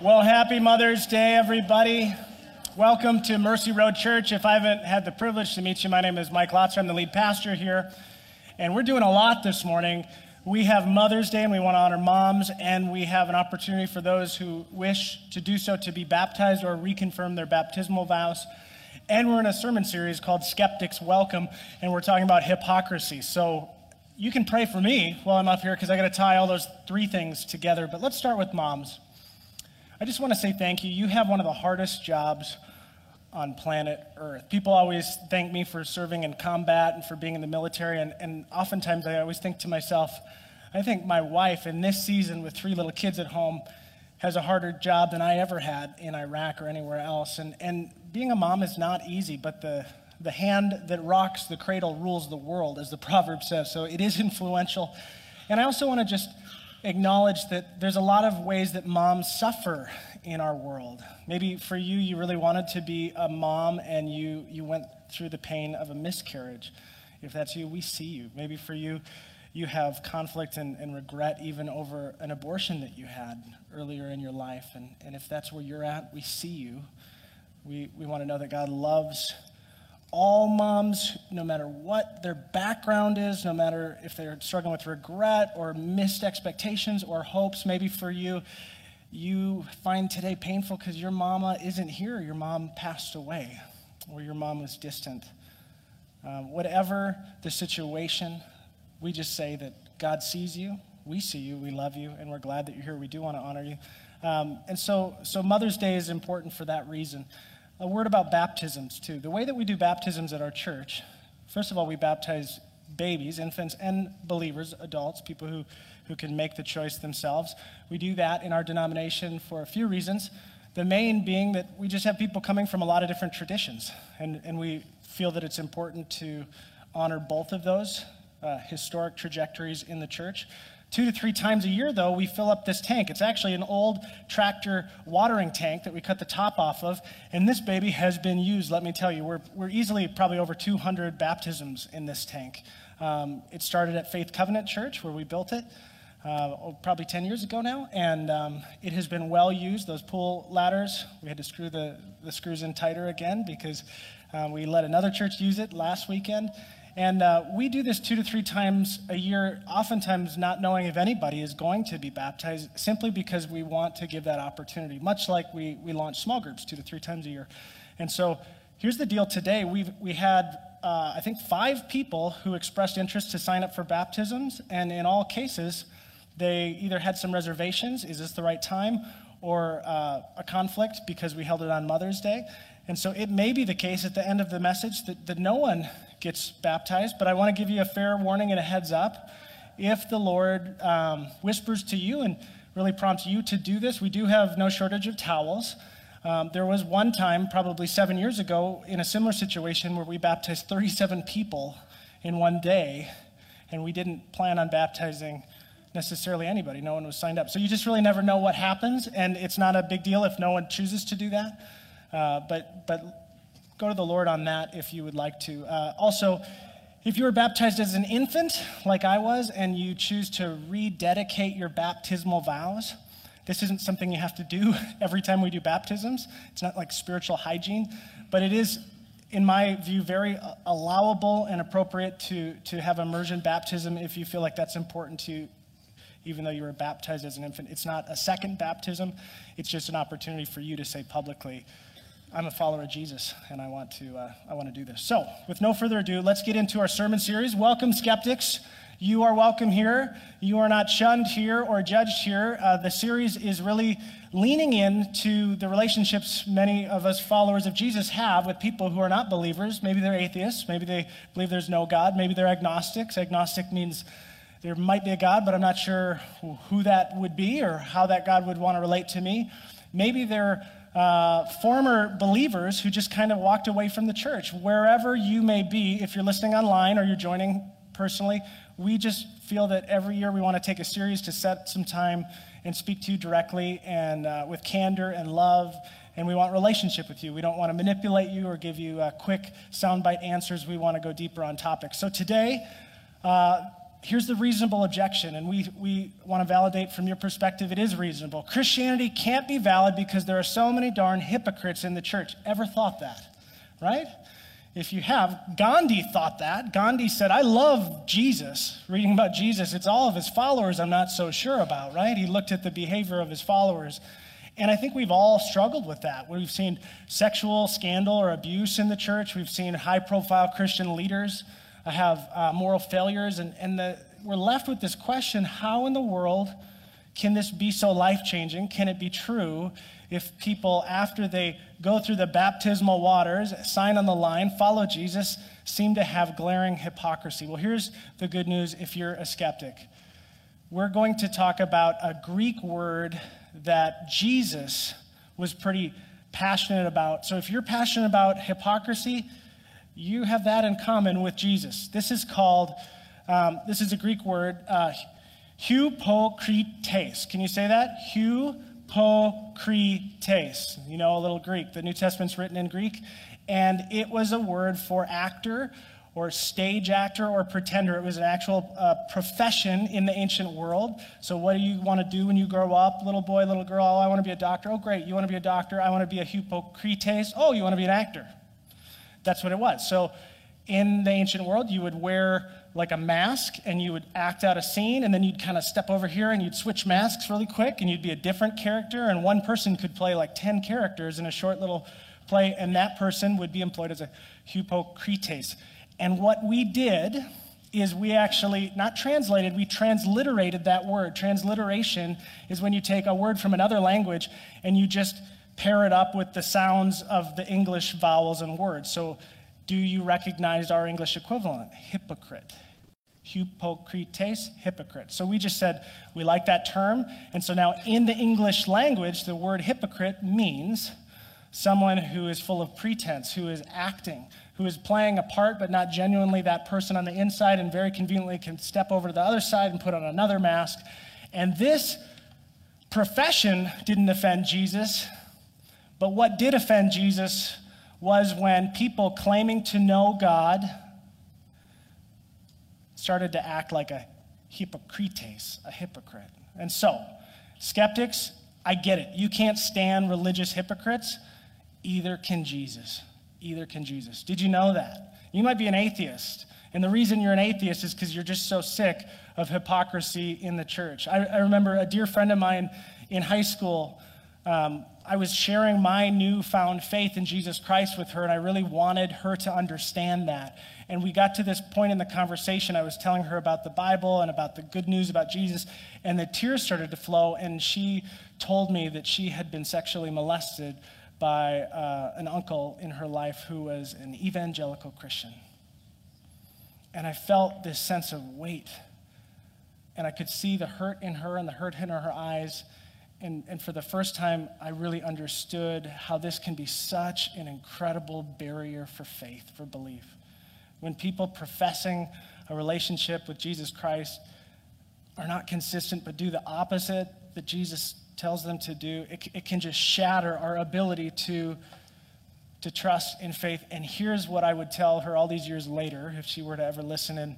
Well, happy Mother's Day, everybody. Welcome to Mercy Road Church. If I haven't had the privilege to meet you, my name is Mike Lotzer. I'm the lead pastor here. And we're doing a lot this morning. We have Mother's Day, and we want to honor moms, and we have an opportunity for those who wish to do so to be baptized or reconfirm their baptismal vows. And we're in a sermon series called Skeptics Welcome, and we're talking about hypocrisy. So you can pray for me while I'm up here because I got to tie all those three things together. But let's start with moms. I just want to say thank you. You have one of the hardest jobs on planet Earth. People always thank me for serving in combat and for being in the military, and oftentimes I always think to myself, I think my wife in this season with 3 little kids at home has a harder job than I ever had in Iraq or anywhere else. And being a mom is not easy, but the hand that rocks the cradle rules the world, as the proverb says. So it is influential. And I also want to just acknowledge that there's a lot of ways that moms suffer in our world. Maybe for you, you really wanted to be a mom and you went through the pain of a miscarriage. If that's you, we see you. Maybe for you, you have conflict and regret even over an abortion that you had earlier in your life. And if that's where you're at, we see you. We want to know that God loves all moms, no matter what their background is, no matter if they're struggling with regret or missed expectations or hopes. Maybe for you, you find today painful because your mama isn't here, your mom passed away, or your mom was distant. Whatever the situation, we just say that God sees you, we see you, we love you, and we're glad that you're here. We do want to honor you. And so Mother's Day is important for that reason. A word about baptisms, too. The way that we do baptisms at our church, first of all, we baptize babies, infants, and believers, adults, people who can make the choice themselves. We do that in our denomination for a few reasons. The main being that we just have people coming from a lot of different traditions, and we feel that it's important to honor both of those historic trajectories in the church. 2 to 3 times a year, though, we fill up this tank. It's actually an old tractor watering tank that we cut the top off of, and this baby has been used. Let me tell you, we're easily probably over 200 baptisms in this tank. It started at Faith Covenant Church, where we built it, probably 10 years ago now, and it has been well used. Those pull ladders, we had to screw the screws in tighter again because we let another church use it last weekend. And we do this 2 to 3 times a year, oftentimes not knowing if anybody is going to be baptized, simply because we want to give that opportunity, much like we launch small groups 2 to 3 times a year. And so here's the deal today. We had, I think, 5 people who expressed interest to sign up for baptisms, and in all cases, they either had some reservations, is this the right time, or a conflict because we held it on Mother's Day. And so it may be the case at the end of the message that no one gets baptized, but I want to give you a fair warning and a heads up. If the Lord whispers to you and really prompts you to do this, we do have no shortage of towels. There was one time, probably 7 years ago, in a similar situation where we baptized 37 people in one day, and we didn't plan on baptizing necessarily anybody. No one was signed up. So you just really never know what happens, and it's not a big deal if no one chooses to do that. But go to the Lord on that if you would like to. Also, if you were baptized as an infant, like I was, and you choose to rededicate your baptismal vows, this isn't something you have to do every time we do baptisms. It's not like spiritual hygiene, but it is, in my view, very allowable and appropriate to have immersion baptism if you feel like that's important to you, even though you were baptized as an infant. It's not a second baptism. It's just an opportunity for you to say publicly, I'm a follower of Jesus, and I want to do this. So, with no further ado, let's get into our sermon series. Welcome, skeptics. You are welcome here. You are not shunned here or judged here. The series is really leaning into the relationships many of us followers of Jesus have with people who are not believers. Maybe they're atheists. Maybe they believe there's no God. Maybe they're agnostics. Agnostic means there might be a God, but I'm not sure who that would be or how that God would want to relate to me. Maybe they're former believers who just kind of walked away from the church. Wherever you may be, if you're listening online or you're joining personally, we just feel that every year we want to take a series to set some time and speak to you directly and with candor and love, and we want relationship with you. We don't want to manipulate you or give you quick soundbite answers. We want to go deeper on topics. So today, here's the reasonable objection, and we want to validate from your perspective it is reasonable. Christianity can't be valid because there are so many darn hypocrites in the church. Ever thought that, right? If you have, Gandhi thought that. Gandhi said, I love Jesus, reading about Jesus. It's all of his followers I'm not so sure about, right? He looked at the behavior of his followers. And I think we've all struggled with that. We've seen sexual scandal or abuse in the church. We've seen high-profile Christian leaders have moral failures. And we're left with this question, how in the world can this be so life-changing? Can it be true if people, after they go through the baptismal waters, sign on the line, follow Jesus, seem to have glaring hypocrisy? Well, here's the good news if you're a skeptic. We're going to talk about a Greek word that Jesus was pretty passionate about. So if you're passionate about hypocrisy, you have that in common with Jesus. This is a Greek word, hypokrites. Can you say that? Hypokrites. You know, a little Greek. The New Testament's written in Greek. And it was a word for actor or stage actor or pretender. It was an actual profession in the ancient world. So what do you want to do when you grow up? Little boy, little girl, oh, I want to be a doctor. Oh, great, you want to be a doctor? I want to be a hypokrites. Oh, you want to be an actor. That's what it was. So in the ancient world, you would wear like a mask and you would act out a scene, and then you'd kind of step over here and you'd switch masks really quick and you'd be a different character, and one person could play like 10 characters in a short little play, and that person would be employed as a hypokrites. And what we did is we actually, not translated, we transliterated that word. Transliteration is when you take a word from another language and you just pair it up with the sounds of the English vowels and words. So do you recognize our English equivalent? Hypocrite. Hypokrites, hypocrite. So we just said we like that term. And so now in the English language, the word hypocrite means someone who is full of pretense, who is acting, who is playing a part but not genuinely that person on the inside, and very conveniently can step over to the other side and put on another mask. And this profession didn't offend Jesus, but what did offend Jesus was when people claiming to know God started to act like a hypokrites, a hypocrite. And so, skeptics, I get it. You can't stand religious hypocrites. Either can Jesus. Either can Jesus. Did you know that? You might be an atheist, and the reason you're an atheist is because you're just so sick of hypocrisy in the church. I remember a dear friend of mine in high school. I was sharing my newfound faith in Jesus Christ with her, and I really wanted her to understand that. And we got to this point in the conversation. I was telling her about the Bible and about the good news about Jesus, and the tears started to flow, and she told me that she had been sexually molested by an uncle in her life who was an evangelical Christian. And I felt this sense of weight, and I could see the hurt in her and the hurt in her eyes. And for the first time, I really understood how this can be such an incredible barrier for faith, for belief. When people professing a relationship with Jesus Christ are not consistent but do the opposite that Jesus tells them to do, it can just shatter our ability to trust in faith. And here's what I would tell her all these years later, if she were to ever listen in.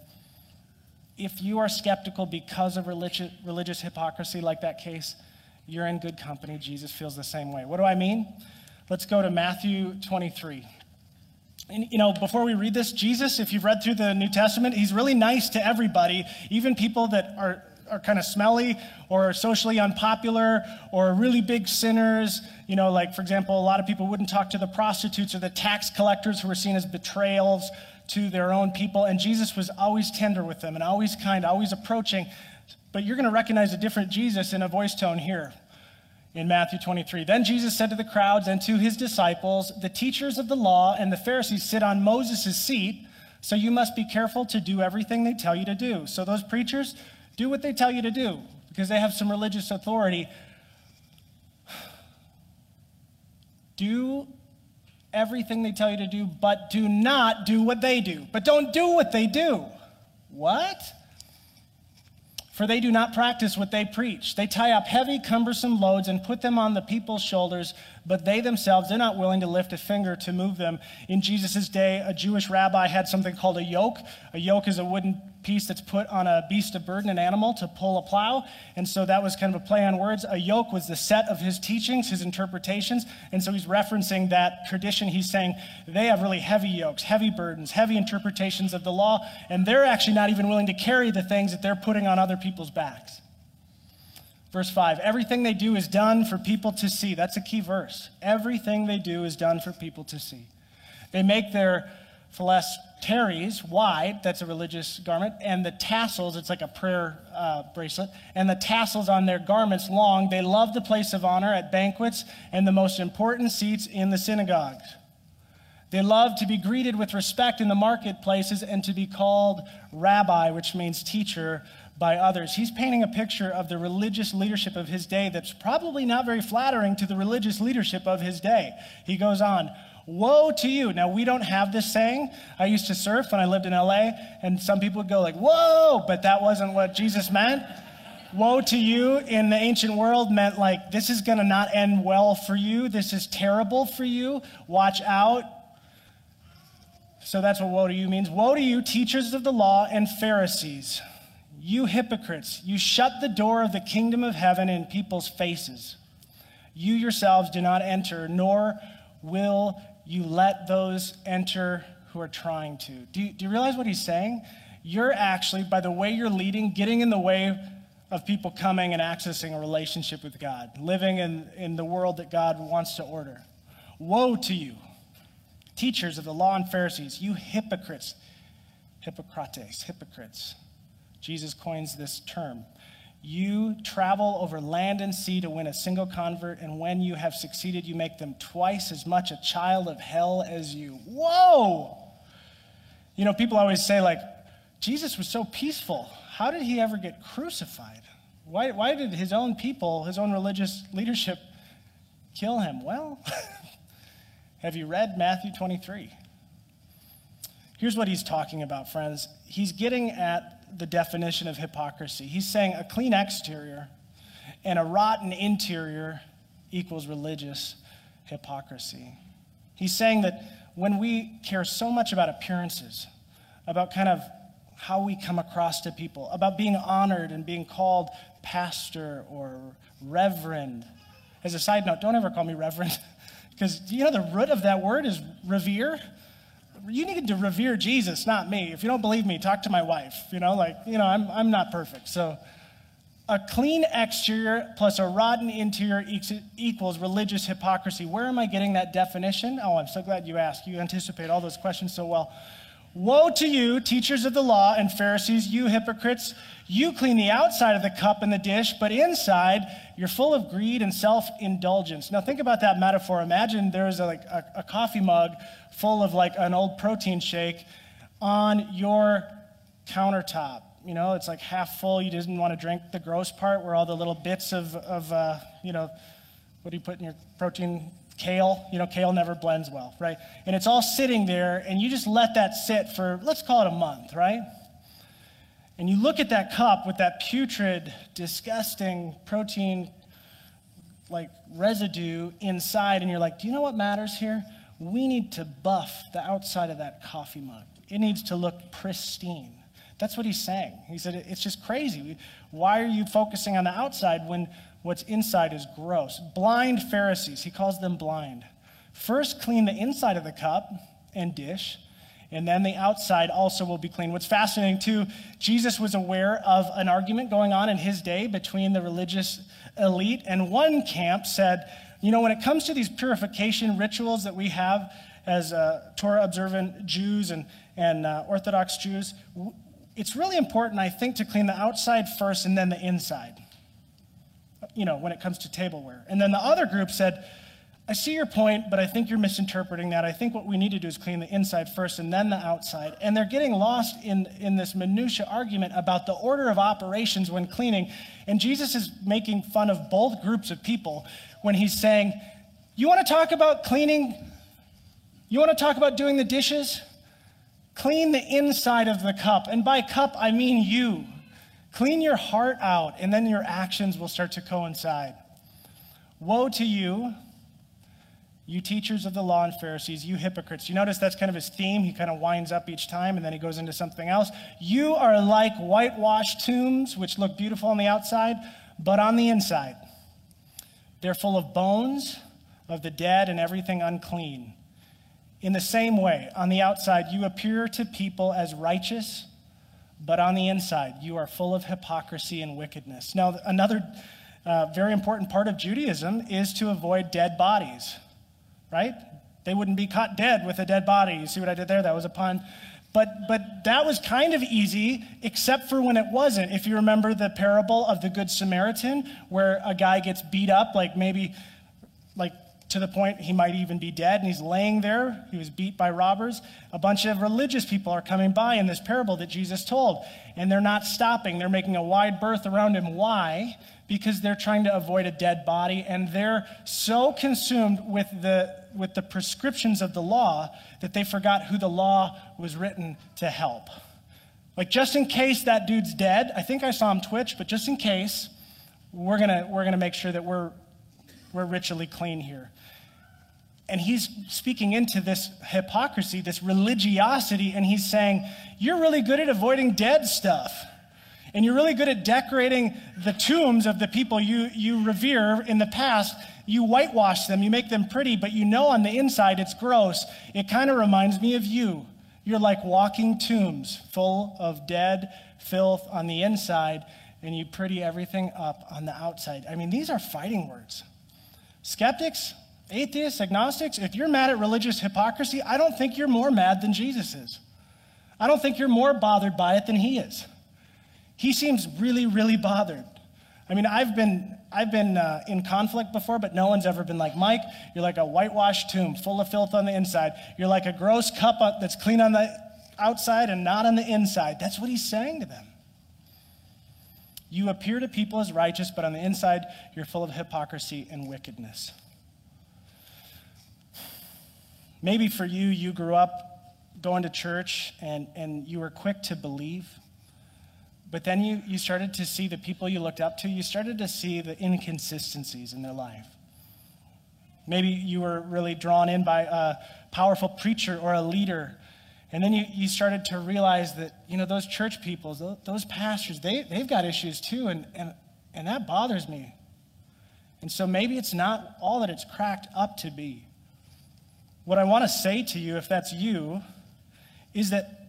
If you are skeptical because of religious hypocrisy like that case, you're in good company. Jesus feels the same way. What do I mean? Let's go to Matthew 23. And, before we read this, Jesus, if you've read through the New Testament, he's really nice to everybody, even people that are kind of smelly or socially unpopular or really big sinners. Like, for example, a lot of people wouldn't talk to the prostitutes or the tax collectors who were seen as betrayals to their own people. And Jesus was always tender with them and always kind, always approaching. But you're going to recognize a different Jesus in a voice tone here in Matthew 23. Then Jesus said to the crowds and to his disciples, "The teachers of the law and the Pharisees sit on Moses' seat, so you must be careful to do everything they tell you to do." So those preachers, do what they tell you to do because they have some religious authority. Do everything they tell you to do, but do not do what they do. But don't do what they do. What? For they do not practice what they preach. They tie up heavy, cumbersome loads and put them on the people's shoulders, but they themselves are not willing to lift a finger to move them. In Jesus' day, a Jewish rabbi had something called a yoke. A yoke is a wooden piece that's put on a beast of burden, an animal, to pull a plow. And so that was kind of a play on words. A yoke was the set of his teachings, his interpretations. And so he's referencing that tradition. He's saying they have really heavy yokes, heavy burdens, heavy interpretations of the law, and they're actually not even willing to carry the things that they're putting on other people's backs. Verse 5, everything they do is done for people to see. That's a key verse. Everything they do is done for people to see. They make their phylacteries wide, that's a religious garment, and the tassels, it's like a prayer bracelet, and the tassels on their garments long. They love the place of honor at banquets and the most important seats in the synagogues. They love to be greeted with respect in the marketplaces and to be called rabbi, which means teacher, by others. He's painting a picture of the religious leadership of his day that's probably not very flattering to the religious leadership of his day. He goes on, woe to you. Now, we don't have this saying. I used to surf when I lived in LA, and some people would go like, whoa, but that wasn't what Jesus meant. Woe to you in the ancient world meant like, this is going to not end well for you. This is terrible for you. Watch out. So that's what woe to you means. Woe to you, teachers of the law and Pharisees. You hypocrites, you shut the door of the kingdom of heaven in people's faces. You yourselves do not enter, nor will you let those enter who are trying to. Do you realize what he's saying? You're actually, by the way you're leading, getting in the way of people coming and accessing a relationship with God, living in the world that God wants to order. Woe to you, teachers of the law and Pharisees, you hypocrites, hypocrites. Jesus coins this term. You travel over land and sea to win a single convert, and when you have succeeded, you make them twice as much a child of hell as you. Whoa! You know, people always say, like, Jesus was so peaceful. How did he ever get crucified? Why did his own people, his own religious leadership, kill him? Well, have you read Matthew 23? Here's what he's talking about, friends. He's getting at the definition of hypocrisy. He's saying a clean exterior and a rotten interior equals religious hypocrisy. He's saying that when we care so much about appearances, about kind of how we come across to people, about being honored and being called pastor or reverend. As a side note, don't ever call me reverend, because you know the root of that word is revere. You need to revere Jesus, not me. If you don't believe me, talk to my wife. I'm not perfect. So a clean exterior plus a rotten interior equals religious hypocrisy. Where am I getting that definition? Oh, I'm so glad you asked. You anticipate all those questions so well. Woe to you, teachers of the law and Pharisees, you hypocrites. You clean the outside of the cup and the dish, but inside you're full of greed and self-indulgence. Now think about that metaphor. Imagine there's a coffee mug full of like an old protein shake on your countertop. You know, it's like half full. You didn't want to drink the gross part where all the little bits of what do you put in your protein? Kale. You know, kale never blends well, right? And it's all sitting there, and you just let that sit for, let's call it a month, right? And you look at that cup with that putrid, disgusting protein like residue inside, and you're like, do you know what matters here? We need to buff the outside of that coffee mug. It needs to look pristine. That's what he's saying. He said, it's just crazy. Why are you focusing on the outside when what's inside is gross? Blind Pharisees, he calls them blind. First, clean the inside of the cup and dish, and then the outside also will be clean. What's fascinating, too, Jesus was aware of an argument going on in his day between the religious elite, and one camp said, you know, when it comes to these purification rituals that we have as Torah-observant Jews and Orthodox Jews, it's really important, I think, to clean the outside first and then the inside, you know, when it comes to tableware. And then the other group said, I see your point, but I think you're misinterpreting that. I think what we need to do is clean the inside first and then the outside. And they're getting lost in this minutia argument about the order of operations when cleaning. And Jesus is making fun of both groups of people when he's saying, you want to talk about cleaning? You want to talk about doing the dishes? Clean the inside of the cup. And by cup, I mean you. Clean your heart out, and then your actions will start to coincide. Woe to you, You teachers of the law and Pharisees, you hypocrites. You notice that's kind of his theme. He kind of winds up each time, and then he goes into something else. You are like whitewashed tombs, which look beautiful on the outside, but on the inside, they're full of bones of the dead and everything unclean. In the same way, on the outside, you appear to people as righteous, but on the inside, you are full of hypocrisy and wickedness. Now, another very important part of Judaism is to avoid dead bodies, right? They wouldn't be caught dead with a dead body. You see what I did there? That was a pun. But that was kind of easy, except for when it wasn't. If you remember the parable of the Good Samaritan, where a guy gets beat up, maybe to the point he might even be dead, and he's laying there. He was beat by robbers. A bunch of religious people are coming by in this parable that Jesus told, and they're not stopping. They're making a wide berth around him. Why? Because they're trying to avoid a dead body, and they're so consumed with the prescriptions of the law that they forgot who the law was written to help. Just in case that dude's dead, I think I saw him twitch, but just in case, we're gonna make sure that we're ritually clean here. And he's speaking into this hypocrisy, this religiosity, and he's saying, you're really good at avoiding dead stuff. And you're really good at decorating the tombs of the people you revere in the past. You whitewash them, you make them pretty, but you know on the inside it's gross. It kind of reminds me of you. You're like walking tombs full of dead filth on the inside, and you pretty everything up on the outside. I mean, these are fighting words. Skeptics, atheists, agnostics, if you're mad at religious hypocrisy, I don't think you're more mad than Jesus is. I don't think you're more bothered by it than he is. He seems really, really bothered. I mean, I've been in conflict before, but no one's ever been like, Mike, you're like a whitewashed tomb full of filth on the inside. You're like a gross cup that's clean on the outside and not on the inside. That's what he's saying to them. You appear to people as righteous, but on the inside, you're full of hypocrisy and wickedness. Maybe for you, you grew up going to church and you were quick to believe, but then you started to see the people you looked up to, you started to see the inconsistencies in their life. Maybe you were really drawn in by a powerful preacher or a leader. And then you started to realize that, those church people, those pastors, they've got issues too, and that bothers me. And so maybe it's not all that it's cracked up to be. What I want to say to you, if that's you, is that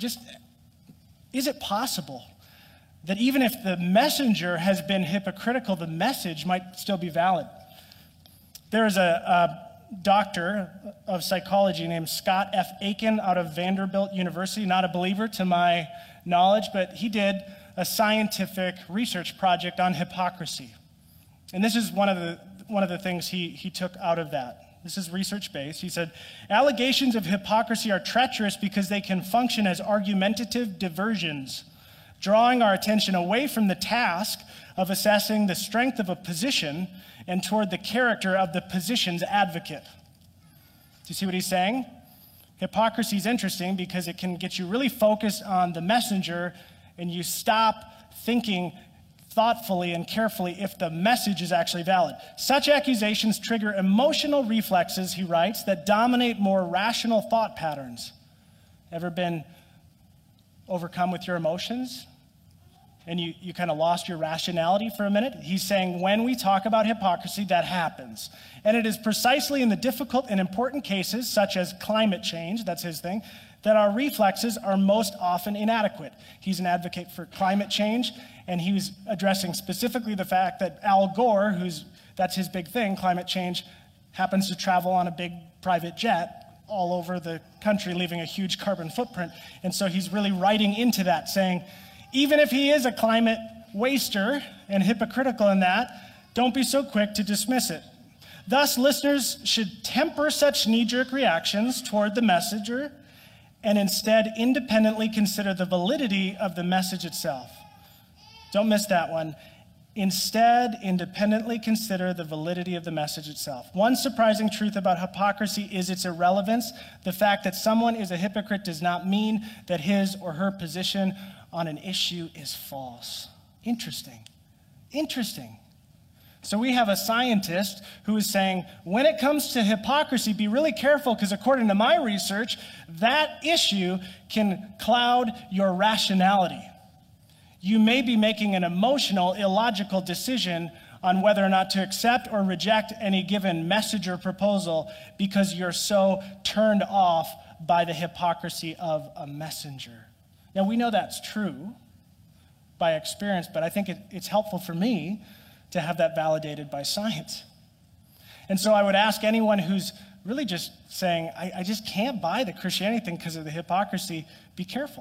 is it possible that even if the messenger has been hypocritical, the message might still be valid? There is a doctor of psychology named Scott F. Aiken out of Vanderbilt University, not a believer to my knowledge, but he did a scientific research project on hypocrisy. And this is one of the things he took out of that. This is research-based. He said, allegations of hypocrisy are treacherous because they can function as argumentative diversions, drawing our attention away from the task of assessing the strength of a position and toward the character of the position's advocate. Do you see what he's saying? Hypocrisy is interesting because it can get you really focused on the messenger, and you stop thinking thoughtfully and carefully if the message is actually valid. Such accusations trigger emotional reflexes, he writes, that dominate more rational thought patterns. Ever been overcome with your emotions? And you kind of lost your rationality for a minute? He's saying when we talk about hypocrisy, that happens. And it is precisely in the difficult and important cases, such as climate change, that's his thing, that our reflexes are most often inadequate. He's an advocate for climate change, and he was addressing specifically the fact that Al Gore, that's his big thing, climate change, happens to travel on a big private jet all over the country, leaving a huge carbon footprint. And so he's really writing into that, saying, even if he is a climate waster and hypocritical in that, don't be so quick to dismiss it. Thus, listeners should temper such knee-jerk reactions toward the messenger and instead independently consider the validity of the message itself. Don't miss that one. Instead, independently consider the validity of the message itself. One surprising truth about hypocrisy is its irrelevance. The fact that someone is a hypocrite does not mean that his or her position on an issue is false. Interesting. So we have a scientist who is saying, when it comes to hypocrisy, be really careful, because according to my research, that issue can cloud your rationality. You may be making an emotional, illogical decision on whether or not to accept or reject any given message or proposal because you're so turned off by the hypocrisy of a messenger. Now, we know that's true by experience, but I think it's helpful for me to have that validated by science. And so I would ask anyone who's really just saying, I just can't buy the Christianity thing because of the hypocrisy, be careful.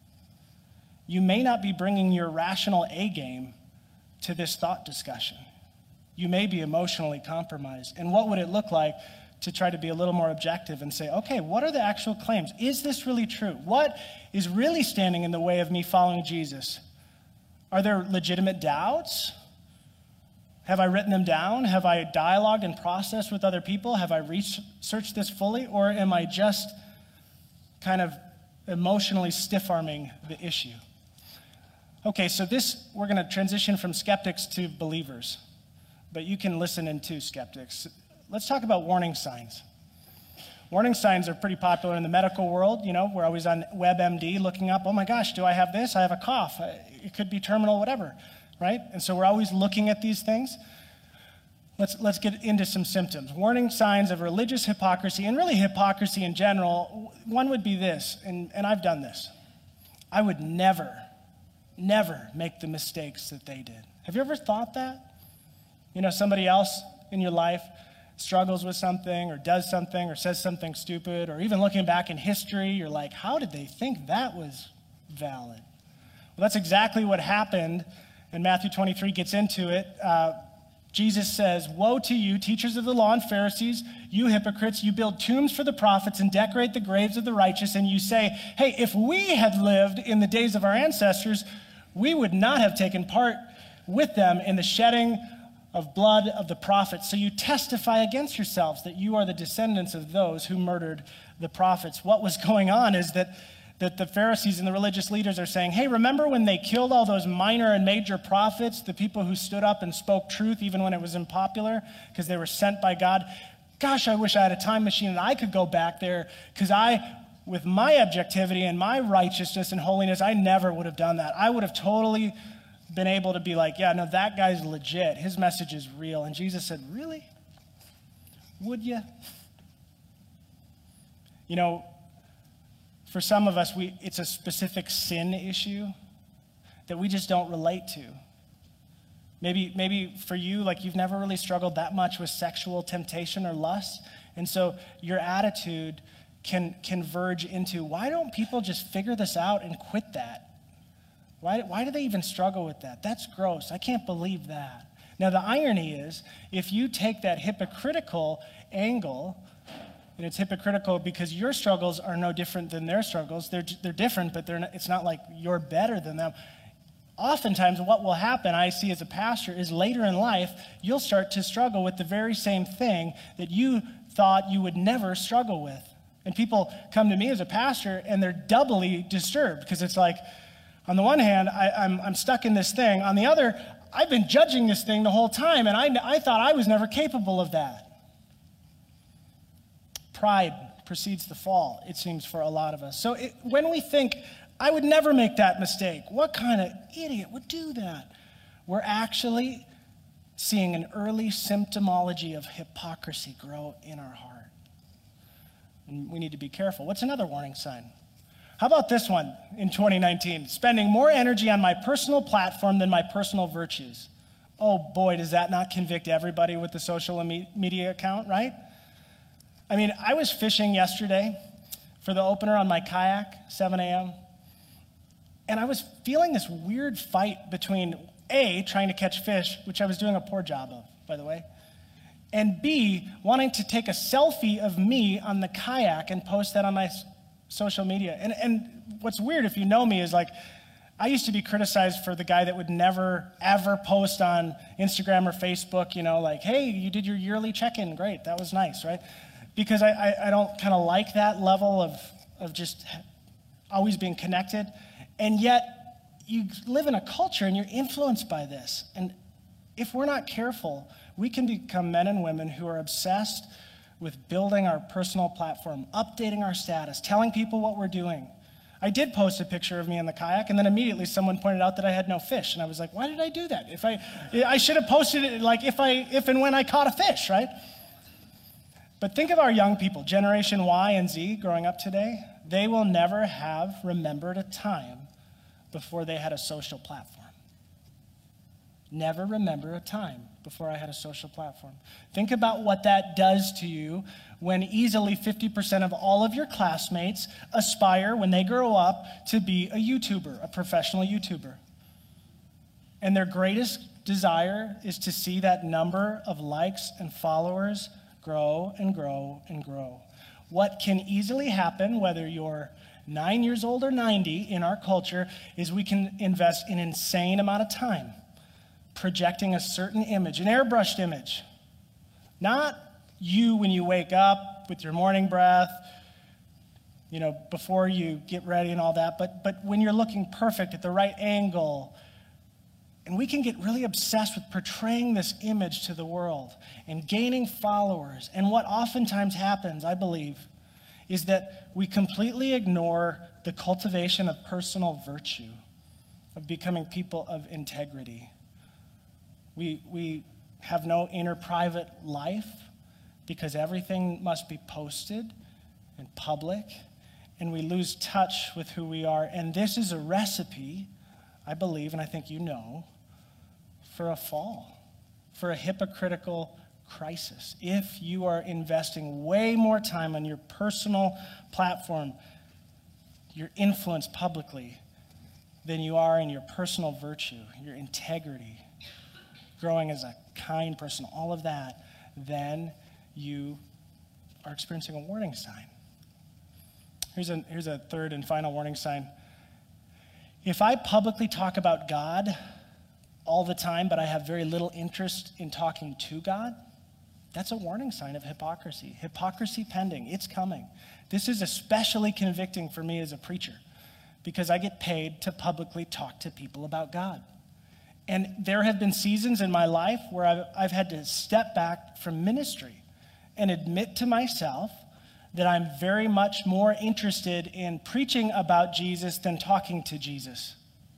You may not be bringing your rational A game to this thought discussion. You may be emotionally compromised. And what would it look like to try to be a little more objective and say, okay, what are the actual claims? Is this really true? What is really standing in the way of me following Jesus? Are there legitimate doubts? Have I written them down? Have I dialogued and processed with other people? Have I researched this fully? Or am I just kind of emotionally stiff-arming the issue? Okay, so we're going to transition from skeptics to believers. But you can listen in too, skeptics. Let's talk about warning signs. Warning signs are pretty popular in the medical world. You know, we're always on WebMD looking up, oh my gosh, do I have this? I have a cough. It could be terminal, whatever, right? And so we're always looking at these things. Let's get into some symptoms. Warning signs of religious hypocrisy, and really hypocrisy in general. One would be this, and I've done this. I would never make the mistakes that they did. Have you ever thought that? You know, somebody else in your life struggles with something or does something or says something stupid, or even looking back in history, you're like, how did they think that was valid? Well, that's exactly what happened, and Matthew 23 gets into it. Jesus says, woe to you, teachers of the law and Pharisees, you hypocrites, you build tombs for the prophets and decorate the graves of the righteous, and you say, hey, if we had lived in the days of our ancestors, we would not have taken part with them in the shedding of blood of the prophets. So you testify against yourselves that you are the descendants of those who murdered the prophets. What was going on is that the Pharisees and the religious leaders are saying, hey, remember when they killed all those minor and major prophets, the people who stood up and spoke truth even when it was unpopular because they were sent by God? Gosh, I wish I had a time machine and I could go back there, because with my objectivity and my righteousness and holiness, I never would have done that. I would have totally been able to be like, yeah, no, that guy's legit. His message is real. And Jesus said, really? Would you? You know, for some of us, it's a specific sin issue that we just don't relate to. Maybe for you, like, you've never really struggled that much with sexual temptation or lust. And so your attitude can verge into, why don't people just figure this out and quit that? Why do they even struggle with that? That's gross. I can't believe that. Now, the irony is, if you take that hypocritical angle, and it's hypocritical because your struggles are no different than their struggles. They're different, but it's not like you're better than them. Oftentimes, what will happen, I see as a pastor, is later in life, you'll start to struggle with the very same thing that you thought you would never struggle with. And people come to me as a pastor, and they're doubly disturbed, because it's like, on the one hand, I'm stuck in this thing. On the other, I've been judging this thing the whole time, and I thought I was never capable of that. Pride precedes the fall, it seems, for a lot of us. So when we think, I would never make that mistake, what kind of idiot would do that? We're actually seeing an early symptomology of hypocrisy grow in our heart. And we need to be careful. What's another warning sign? How about this one in 2019? Spending more energy on my personal platform than my personal virtues. Oh boy, does that not convict everybody with the social media account, right? I mean, I was fishing yesterday for the opener on my kayak, 7 a.m., and I was feeling this weird fight between A, trying to catch fish, which I was doing a poor job of, by the way, and B, wanting to take a selfie of me on the kayak and post that on my social media. And what's weird, if you know me, is like, I used to be criticized for the guy that would never, ever post on Instagram or Facebook, you know, like, hey, you did your yearly check-in, great, that was nice, right? Because I don't kind of like that level of just always being connected. And yet, you live in a culture and you're influenced by this. And If we're not careful, we can become men and women who are obsessed with building our personal platform, updating our status, telling people what we're doing. I did post a picture of me in the kayak, and then immediately someone pointed out that I had no fish. And I was like, why did I do that? I should have posted it like if and when I caught a fish, right? But think of our young people, Generation Y and Z growing up today. They will never have remembered a time before they had a social platform. Never remember a time before I had a social platform. Think about what that does to you when easily 50% of all of your classmates aspire, when they grow up, to be a YouTuber, a professional YouTuber. And their greatest desire is to see that number of likes and followers grow and grow and grow. What can easily happen, whether you're 9 years old or 90 in our culture, is we can invest an insane amount of time projecting a certain image, an airbrushed image. Not you when you wake up with your morning breath, before you get ready and all that, but when you're looking perfect at the right angle. And we can get really obsessed with portraying this image to the world and gaining followers. And what oftentimes happens, I believe, is that we completely ignore the cultivation of personal virtue, of becoming people of integrity. We have no inner private life because everything must be posted and public, and we lose touch with who we are. And this is a recipe, I believe, and I think you know, for a fall, for a hypocritical crisis. If you are investing way more time on your personal platform, your influence publicly, than you are in your personal virtue, your integrity, growing as a kind person, all of that, then you are experiencing a warning sign. Here's a third and final warning sign. If I publicly talk about God all the time, but I have very little interest in talking to God, that's a warning sign of hypocrisy. Hypocrisy pending. It's coming. This is especially convicting for me as a preacher because I get paid to publicly talk to people about God. And there have been seasons in my life where I've had to step back from ministry and admit to myself that I'm very much more interested in preaching about Jesus than talking to Jesus.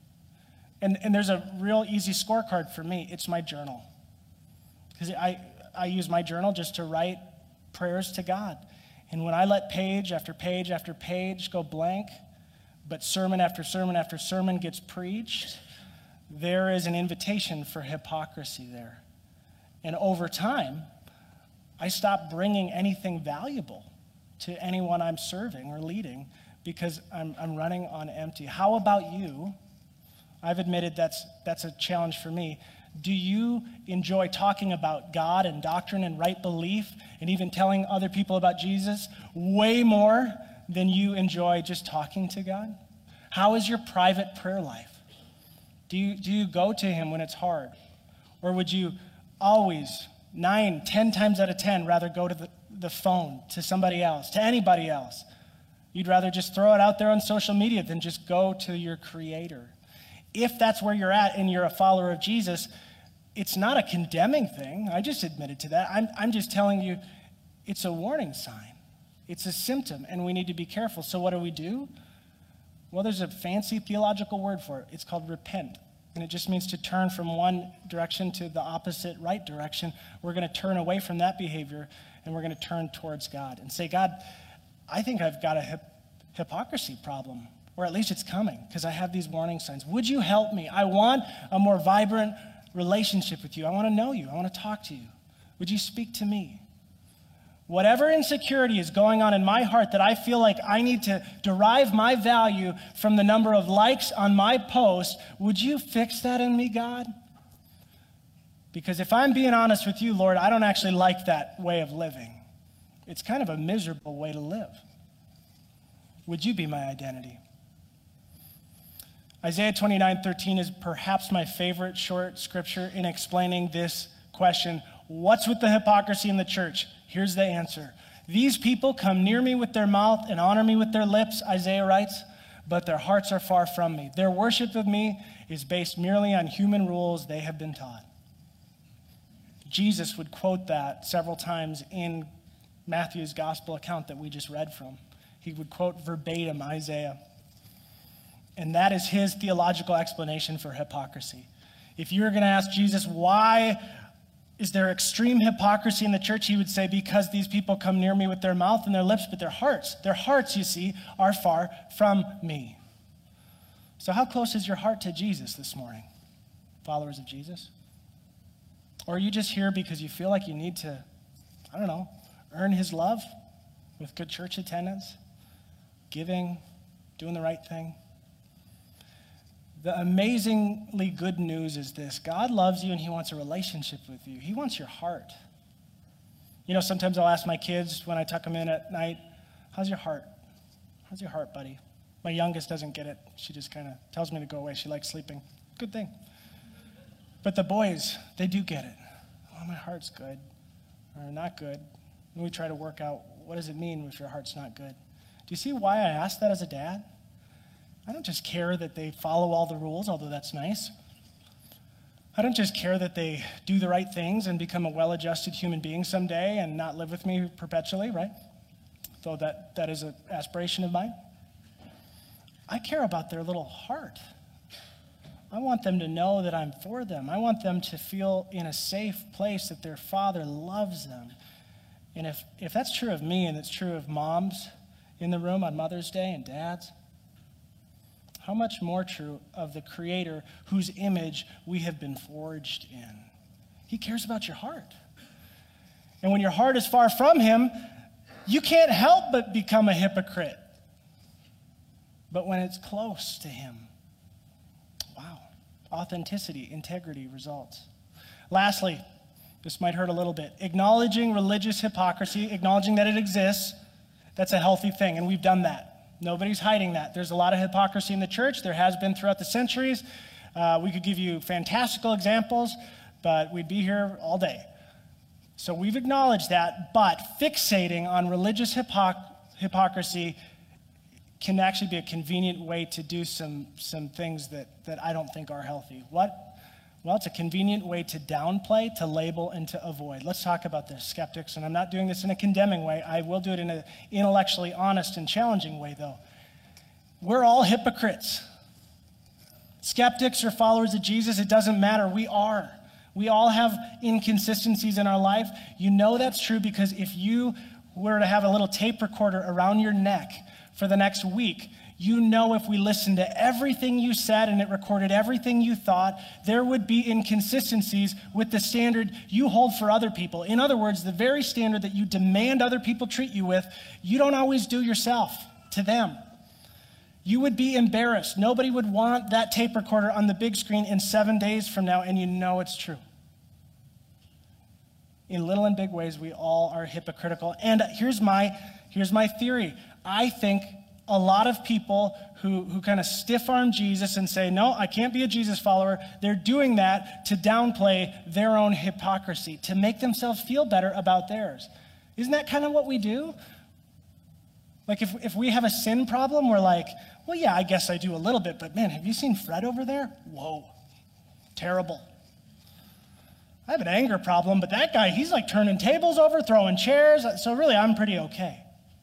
And there's a real easy scorecard for me. It's my journal. Because I use my journal just to write prayers to God. And when I let page after page after page go blank, but sermon after sermon after sermon gets preached, there is an invitation for hypocrisy there. And over time, I stop bringing anything valuable to anyone I'm serving or leading because I'm running on empty. How about you? I've admitted that's a challenge for me. Do you enjoy talking about God and doctrine and right belief and even telling other people about Jesus way more than you enjoy just talking to God? How is your private prayer life? Do you go to him when it's hard? Or would you always, 9, 10 times out of 10, rather go to the phone, to somebody else, to anybody else? You'd rather just throw it out there on social media than just go to your Creator. If that's where you're at and you're a follower of Jesus, it's not a condemning thing. I just admitted to that. I'm just telling you it's a warning sign. It's a symptom, and we need to be careful. So what do? Well, there's a fancy theological word for it. It's called repent. And it just means to turn from one direction to the opposite right direction. We're going to turn away from that behavior, and we're going to turn towards God and say, God, I think I've got a hypocrisy problem, or at least it's coming because I have these warning signs. Would you help me? I want a more vibrant relationship with you. I want to know you. I want to talk to you. Would you speak to me? Whatever insecurity is going on in my heart that I feel like I need to derive my value from the number of likes on my post, would you fix that in me, God? Because if I'm being honest with you, Lord, I don't actually like that way of living. It's kind of a miserable way to live. Would you be my identity? Isaiah 29:13 is perhaps my favorite short scripture in explaining this question. What's with the hypocrisy in the church? Here's the answer. These people come near me with their mouth and honor me with their lips, Isaiah writes, but their hearts are far from me. Their worship of me is based merely on human rules they have been taught. Jesus would quote that several times in Matthew's gospel account that we just read from. He would quote verbatim Isaiah. And that is his theological explanation for hypocrisy. If you were going to ask Jesus, why is there extreme hypocrisy in the church? He would say, because these people come near me with their mouth and their lips, but their hearts, you see, are far from me. So how close is your heart to Jesus this morning, followers of Jesus? Or are you just here because you feel like you need to, earn his love with good church attendance, giving, doing the right thing? The amazingly good news is this: God loves you and he wants a relationship with you. He wants your heart. Sometimes I'll ask my kids when I tuck them in at night, how's your heart? How's your heart, buddy? My youngest doesn't get it. She just kind of tells me to go away. She likes sleeping. Good thing. But the boys, they do get it. Oh, my heart's good or not good. And we try to work out, what does it mean if your heart's not good? Do you see why I asked that as a dad? I don't just care that they follow all the rules, although that's nice. I don't just care that they do the right things and become a well-adjusted human being someday and not live with me perpetually, right? Though that is an aspiration of mine. I care about their little heart. I want them to know that I'm for them. I want them to feel in a safe place that their father loves them. And if that's true of me and it's true of moms in the room on Mother's Day and dads, how much more true of the Creator whose image we have been forged in? He cares about your heart. And when your heart is far from him, you can't help but become a hypocrite. But when it's close to him, wow, authenticity, integrity results. Lastly, this might hurt a little bit. Acknowledging religious hypocrisy, acknowledging that it exists, that's a healthy thing, and we've done that. Nobody's hiding that. There's a lot of hypocrisy in the church. There has been throughout the centuries. We could give you fantastical examples, but we'd be here all day. So we've acknowledged that, but fixating on religious hypocrisy can actually be a convenient way to do some things that I don't think are healthy. What? Well, it's a convenient way to downplay, to label, and to avoid. Let's talk about this, skeptics, and I'm not doing this in a condemning way. I will do it in an intellectually honest and challenging way, though. We're all hypocrites. Skeptics or followers of Jesus, it doesn't matter. We are. We all have inconsistencies in our life. You know that's true because if you were to have a little tape recorder around your neck for the next week, you know if we listened to everything you said and it recorded everything you thought, there would be inconsistencies with the standard you hold for other people. In other words, the very standard that you demand other people treat you with, you don't always do yourself to them. You would be embarrassed. Nobody would want that tape recorder on the big screen in 7 days from now, and you know it's true. In little and big ways, we all are hypocritical. And here's my theory. I think a lot of people who kind of stiff-arm Jesus and say, no, I can't be a Jesus follower, they're doing that to downplay their own hypocrisy, to make themselves feel better about theirs. Isn't that kind of what we do? Like if we have a sin problem, we're like, well, yeah, I guess I do a little bit, but man, have you seen Fred over there? Whoa, terrible. I have an anger problem, but that guy, he's like turning tables over, throwing chairs, so really I'm pretty okay.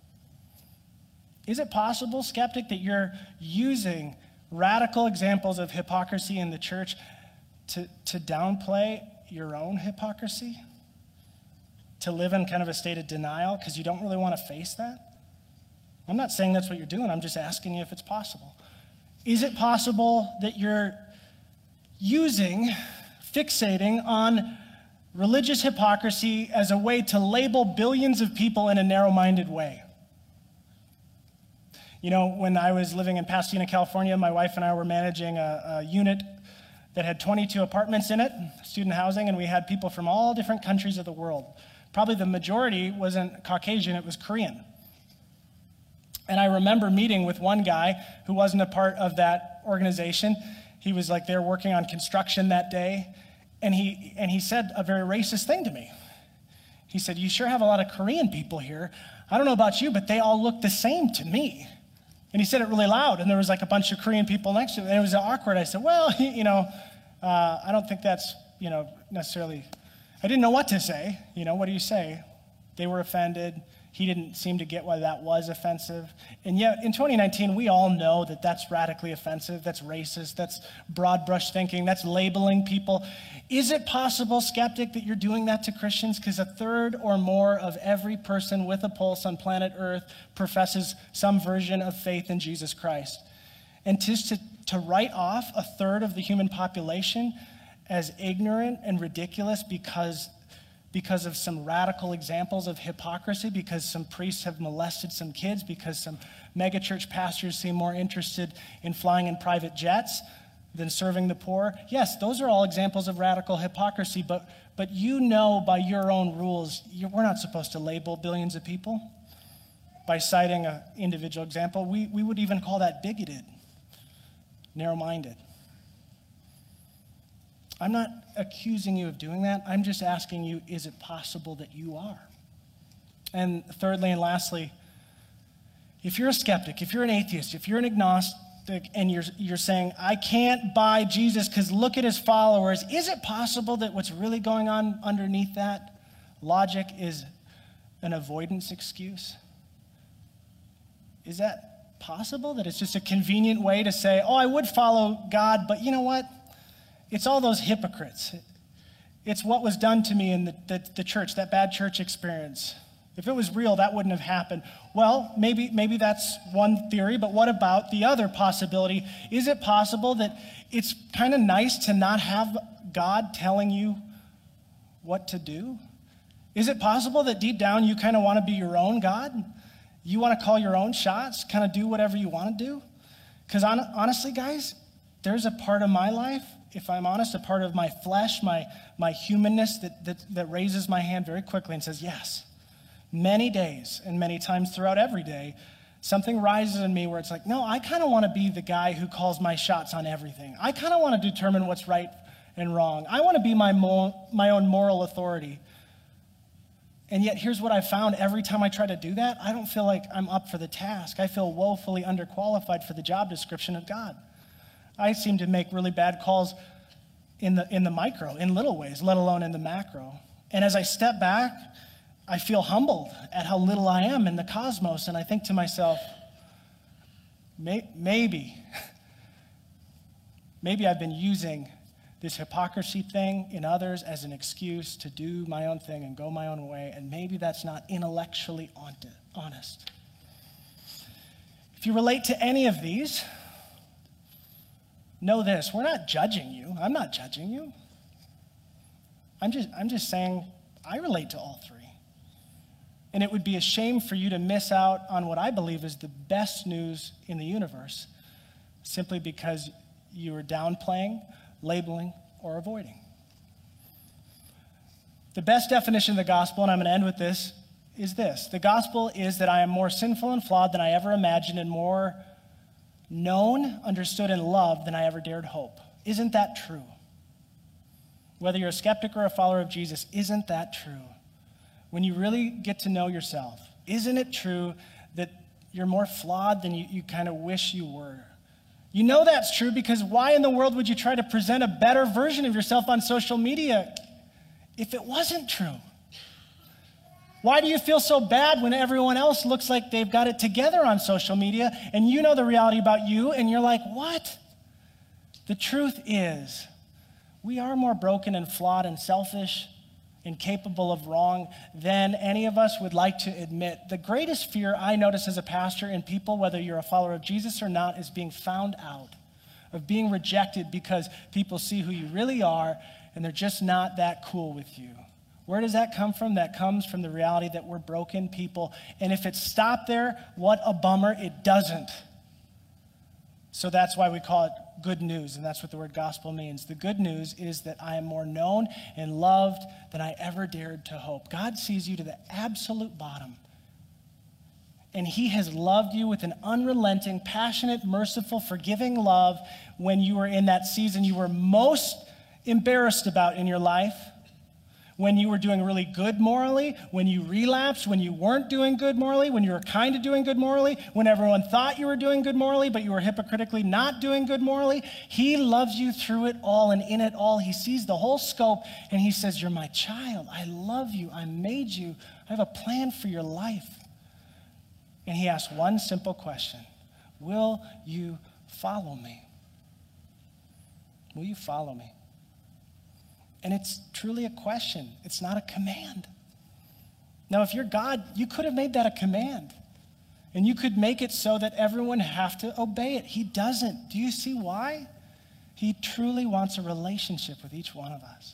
Is it possible, skeptic, that you're using radical examples of hypocrisy in the church to downplay your own hypocrisy? To live in kind of a state of denial because you don't really want to face that? I'm not saying that's what you're doing. I'm just asking you if it's possible. Is it possible that you're fixating on religious hypocrisy as a way to label billions of people in a narrow-minded way? You know, when I was living in Pasadena, California, my wife and I were managing a unit that had 22 apartments in it, student housing, and we had people from all different countries of the world. Probably the majority wasn't Caucasian, it was Korean. And I remember meeting with one guy who wasn't a part of that organization. He was like there working on construction that day, and he said a very racist thing to me. He said, "You sure have a lot of Korean people here. I don't know about you, but they all look the same to me." And he said it really loud, and there was like a bunch of Korean people next to him, and it was awkward. I said, well, I don't think that's, necessarily I didn't know what to say. What do you say? They were offended. He didn't seem to get why that was offensive. And yet, in 2019, we all know that that's radically offensive, that's racist, that's broad brush thinking, that's labeling people. Is it possible, skeptic, that you're doing that to Christians? Because a third or more of every person with a pulse on planet Earth professes some version of faith in Jesus Christ. And to write off a third of the human population as ignorant and ridiculous because of some radical examples of hypocrisy, because some priests have molested some kids, because some megachurch pastors seem more interested in flying in private jets than serving the poor. Yes, those are all examples of radical hypocrisy, but by your own rules, we're not supposed to label billions of people by citing an individual example. We would even call that bigoted, narrow-minded. I'm not accusing you of doing that. I'm just asking you, is it possible that you are? And thirdly and lastly, if you're a skeptic, if you're an atheist, if you're an agnostic, and you're saying, I can't buy Jesus because look at his followers, is it possible that what's really going on underneath that logic is an avoidance excuse? Is that possible, that it's just a convenient way to say, I would follow God, but you know what? It's all those hypocrites. It's what was done to me in the church, that bad church experience. If it was real, that wouldn't have happened. Well, maybe that's one theory, but what about the other possibility? Is it possible that it's kind of nice to not have God telling you what to do? Is it possible that deep down you kind of want to be your own God? You want to call your own shots, kind of do whatever you want to do? Because honestly, guys, there's a part of my life, if I'm honest, a part of my flesh, my humanness that raises my hand very quickly and says, yes. Many days and many times throughout every day, something rises in me where it's like, no, I kind of want to be the guy who calls my shots on everything. I kind of want to determine what's right and wrong. I want to be my own moral authority. And yet here's what I found. Every time I try to do that, I don't feel like I'm up for the task. I feel woefully underqualified for the job description of God. I seem to make really bad calls in the micro, in little ways, let alone in the macro. And as I step back, I feel humbled at how little I am in the cosmos, and I think to myself, maybe I've been using this hypocrisy thing in others as an excuse to do my own thing and go my own way, and maybe that's not intellectually honest. If you relate to any of these, know this: we're not judging you. I'm not judging you. I'm just saying I relate to all three. And it would be a shame for you to miss out on what I believe is the best news in the universe simply because you are downplaying, labeling, or avoiding. The best definition of the gospel, and I'm going to end with this, is this. The gospel is that I am more sinful and flawed than I ever imagined and more known, understood, and loved than I ever dared hope. Isn't that true? Whether you're a skeptic or a follower of Jesus, isn't that true? When you really get to know yourself, isn't it true that you're more flawed than you kind of wish you were? You know that's true because why in the world would you try to present a better version of yourself on social media if it wasn't true? Why do you feel so bad when everyone else looks like they've got it together on social media and you know the reality about you and you're like, what? The truth is, we are more broken and flawed and selfish and capable of wrong than any of us would like to admit. The greatest fear I notice as a pastor in people, whether you're a follower of Jesus or not, is being found out, of being rejected because people see who you really are and they're just not that cool with you. Where does that come from? That comes from the reality that we're broken people. And if it stopped there, what a bummer. It doesn't. So that's why we call it good news, and that's what the word gospel means. The good news is that I am more known and loved than I ever dared to hope. God sees you to the absolute bottom, and he has loved you with an unrelenting, passionate, merciful, forgiving love when you were in that season you were most embarrassed about in your life, when you were doing really good morally, when you relapsed, when you weren't doing good morally, when you were kind of doing good morally, when everyone thought you were doing good morally, but you were hypocritically not doing good morally. He loves you through it all and in it all. He sees the whole scope and he says, you're my child. I love you. I made you. I have a plan for your life. And he asks one simple question. Will you follow me? Will you follow me? And it's truly a question. It's not a command. Now, if you're God, you could have made that a command. And you could make it so that everyone have to obey it. He doesn't. Do you see why? He truly wants a relationship with each one of us.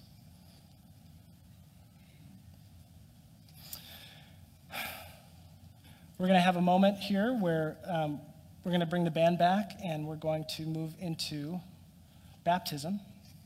We're going to have a moment here where we're going to bring the band back and we're going to move into baptism.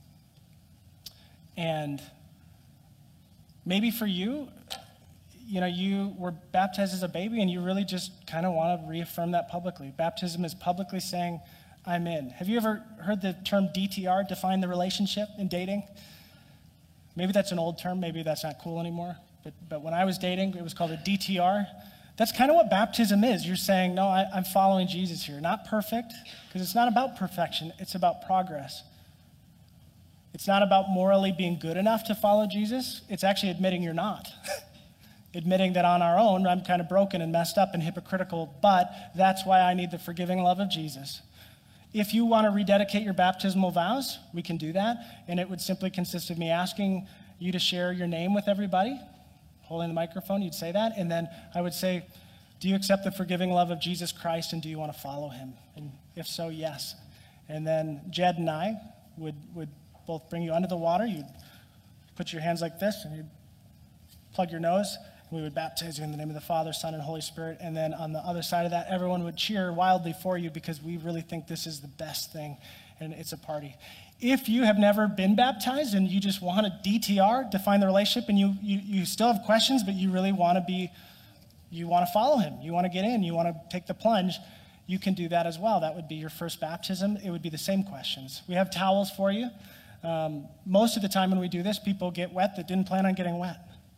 And maybe for you, you were baptized as a baby and you really just kind of want to reaffirm that publicly. Baptism is publicly saying, I'm in. Have you ever heard the term DTR, define the relationship in dating? Maybe that's an old term. Maybe that's not cool anymore. But when I was dating, it was called a DTR. That's kind of what baptism is. You're saying, no, I'm following Jesus here. Not perfect, because it's not about perfection. It's about progress. It's not about morally being good enough to follow Jesus. It's actually admitting you're not. Admitting that on our own, I'm kind of broken and messed up and hypocritical, but that's why I need the forgiving love of Jesus. If you want to rededicate your baptismal vows, we can do that, and it would simply consist of me asking you to share your name with everybody. Holding the microphone, you'd say that, and then I would say, do you accept the forgiving love of Jesus Christ, and do you want to follow him? And if so, yes. And then Jed and I would both bring you under the water. You'd put your hands like this, and you'd plug your nose, and we would baptize you in the name of the Father, Son, and Holy Spirit. And then on the other side of that, everyone would cheer wildly for you because we really think this is the best thing, and it's a party. If you have never been baptized and you just want a DTR, define the relationship, and you still have questions, but you really want to follow him, you want to get in, you want to take the plunge, you can do that as well. That would be your first baptism. It would be the same questions. We have towels for you. Most of the time when we do this, people get wet that didn't plan on getting wet.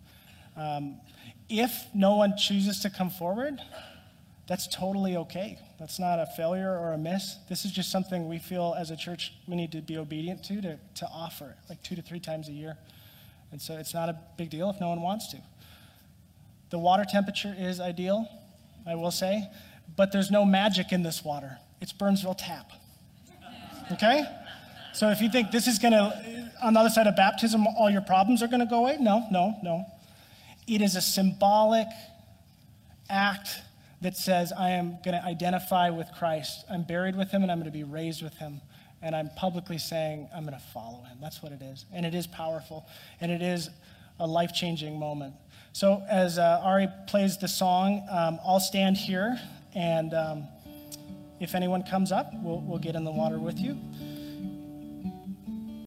If no one chooses to come forward, that's totally okay. That's not a failure or a miss. This is just something we feel as a church we need to be obedient to offer, like 2 to 3 times a year. And so it's not a big deal if no one wants to. The water temperature is ideal, I will say, but there's no magic in this water. It's Burnsville tap. Okay? So if you think this is going to, on the other side of baptism, all your problems are going to go away, no. It is a symbolic act that says I am going to identify with Christ. I'm buried with him and I'm going to be raised with him. And I'm publicly saying I'm going to follow him. That's what it is. And it is powerful. And it is a life-changing moment. So as Ari plays the song, I'll stand here. And if anyone comes up, we'll get in the water with you.